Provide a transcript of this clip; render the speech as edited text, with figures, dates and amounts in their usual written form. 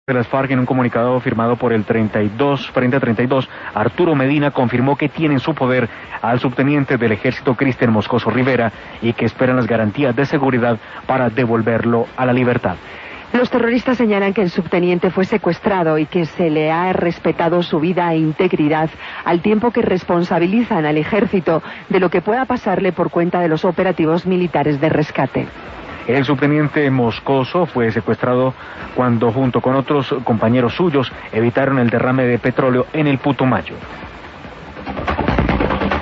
De las FARC, en un comunicado firmado por el Frente 32, Arturo Medina confirmó que tiene en su poder al subteniente del ejército Cristian Moscoso Rivera y que esperan las garantías de seguridad para devolverlo a la libertad. Los terroristas señalan que el subteniente fue secuestrado y que se le ha respetado su vida e integridad, al tiempo que responsabilizan al ejército de lo que pueda pasarle por cuenta de los operativos militares de rescate. El subteniente Moscoso fue secuestrado cuando, junto con otros compañeros suyos, evitaron el derrame de petróleo en el Putumayo.